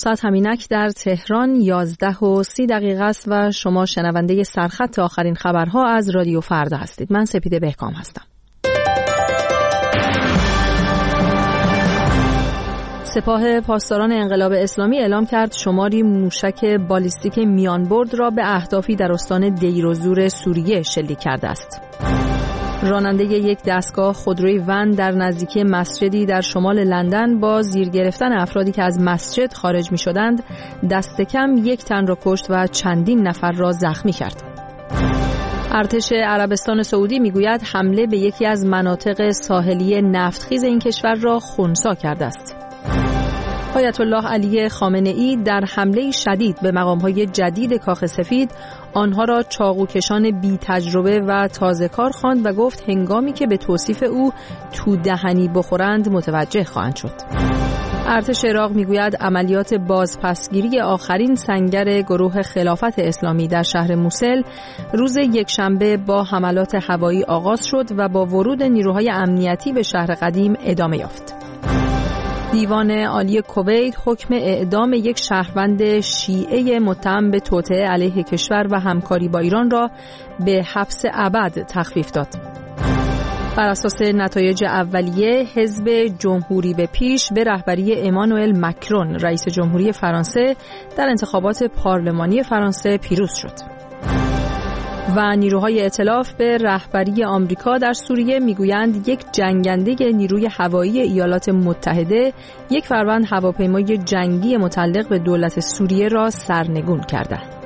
ساعت همینک در تهران 11:30 است و شما شنونده سرخط آخرین خبرها از رادیو فردا هستید. من سپیده بهکام هستم. سپاه پاسداران انقلاب اسلامی اعلام کرد شماری موشک بالیستیک میانبرد را به اهدافی در استان دیر و زور سوریه شلیک کرده است. راننده یک دستگاه خودروی ون در نزدیکی مسجدی در شمال لندن با زیر گرفتن افرادی که از مسجد خارج می شدند دست کم 1 تن را کشت و چندین نفر را زخمی کرد. ارتش عربستان سعودی میگوید حمله به یکی از مناطق ساحلی نفتخیز این کشور را خنثی کرده است. آیت الله علی خامنه‌ای در حمله شدید به مقام‌های جدید کاخ سفید آنها را چاقوکشان بی تجربه و تازه کار خواند و گفت هنگامی که به توصیف او تو دهنی بخورند متوجه خواهند شد. ارتش عراق میگوید عملیات بازپسگیری آخرین سنگر گروه خلافت اسلامی در شهر موصل روز یکشنبه با حملات هوایی آغاز شد و با ورود نیروهای امنیتی به شهر قدیم ادامه یافت. دیوان عالی کویت حکم اعدام یک شهروند شیعه متهم به توطئه علیه کشور و همکاری با ایران را به حبس ابد تخفیف داد. بر اساس نتایج اولیه، حزب جمهوری به پیش به رهبری امانوئل مکرون رئیس جمهوری فرانسه در انتخابات پارلمانی فرانسه پیروز شد. و نیروهای ائتلاف به رهبری آمریکا در سوریه میگویند یک جنگنده نیروی هوایی ایالات متحده یک فروند هواپیمای جنگی متعلق به دولت سوریه را سرنگون کرده.